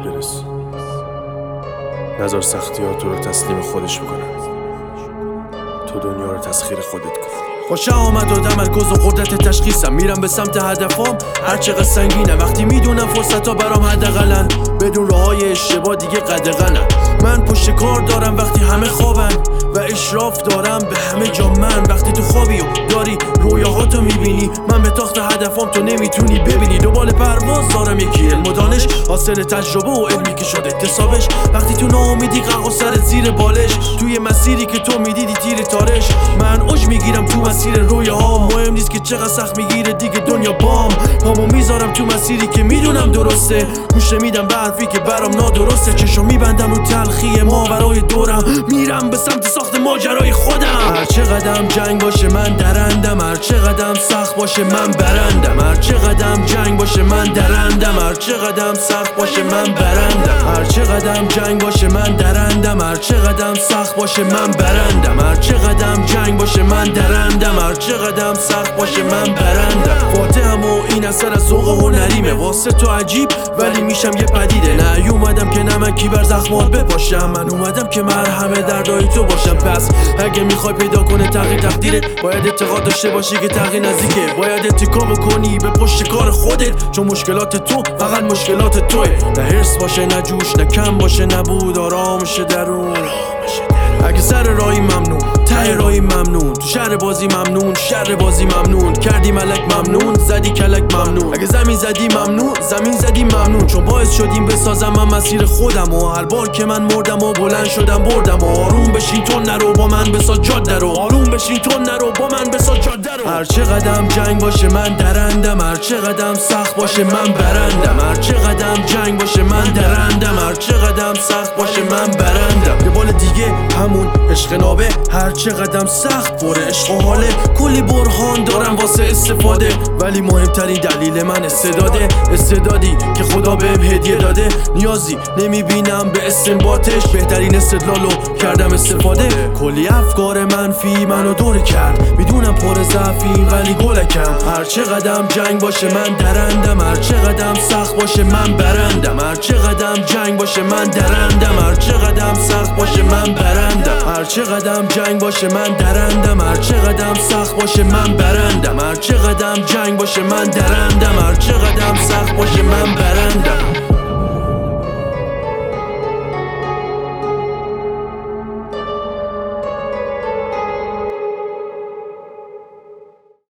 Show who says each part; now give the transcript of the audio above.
Speaker 1: برس. نذار سختیات تو رو تسلیم خودش بکنن. تو دنیا رو تسخیر خودت کن.
Speaker 2: خوش آمد و تمرکز و قدرت تشخیصم. میرم به سمت هدفم هرچقدر سنگینه. وقتی میدونم فرصت ها برام حداقلن، بدون راههای اشتباه دیگه قدغنم. من پشت کار دارم وقتی همه خوابن و اشراف دارم به همه جا. من وقتی تو خوابی و داری رویاهاتو میبینی، من به تاخت هدفم تو نمیتونی ببینی. دوباره پرواز دارم، یکی علم و دانش، حاصل تجربه و علمی که شده اکتسابش. وقتی تو ناامیدی قهقه سرت زیر بالش، توی مسیری که تو میدیدی تیر تارش. من اوج میگیرم تو مسیر رویاها، مهم نیست که چقدر سخت میگیره دیگه دنیا بام. پامو میذارم تو مسیری که میدونم درسته، گوش میدم به حرفی که برام نادرسته. چشم میبندم رو تلخی ماورای دورم، میرم به سمت ساخت ماجرای خودم. هر چقدر جنگ باشه من درندم، هر چقدر سخت باشه من برندم. هر چقدر جنگ باشه من درندم، هر چقدر سخت باشه من برندم. هر چقدر جنگ باشه من درندم، هر چقدر سخت باشه من برندم. هر چقدر جنگ باشه من درندم، هر چقدر سخت باشه من برندم. فاتحم و این اثر از ذوق هنریمه، واسه تو عجیب ولی میشم یه پدیده. نه اومدم که نمکی بر زخمات بپاشم، من اومدم که مرهم دردای تو باشم. پس اگه میخوای پیدا کنه تغییر تقدیرت، باید اعتقاد داشته باشی که تغییر نزدیکه. باید اتکا بکنی به پشت کار خودت، چون مشکلات تو فقط مشکلات توه. نه حرص باشه نه جوش، نه کم باشه نه بود، آرامش درون. اگه سر راهی ممنون، ته راهی ممنون، تو شهر بازی ممنون، شهر بازی ممنون. کردی ملک ممنون، زدی کلک ممنون. اگه زمین زدی ممنون، زمین زدی ممنون. چون باعث شدیم بسازم من مسیر خودم و هر بار که من مردم و بلند شدم بردم. و آروم بشین تو نرو با من بساز جاده رو، آروم بشین تو نرو با من بساز جاده رو. هر چقدر جنگ باشه من درندم، هر چقدر سخت باشه من برندم. هر چقدر جنگ باشه من درندم، هر چقدر سخت باشه من برندم. یه بال دیگه همون عشق نابه، هر چقدر سخت بره عشق و حاله. کلی برهان دارم واسه استفاده، ولی مهمترین دلیل من استعداده. استعدادی که خدا بهم هدیه داده، نیازی نمیبینم به استنباطش. بهترین استدلالو کردم استفاده. کلی افکار منفی منو دور کرد، میدونم پر ضعفی ولی گلکم. هر چقدر جنگ باشه من درندم، هر چقدر سخت باشه من برندم. هر چقدر جنگ باشه من درندم، هر چقدر سخت باشه من برندم. هر چقدر جنگ باشه من درندم، هر چقدر سخت باشه من برندم. هر چقدر جنگ باشه من درندم، هر چقدر سخت باشه من برندم.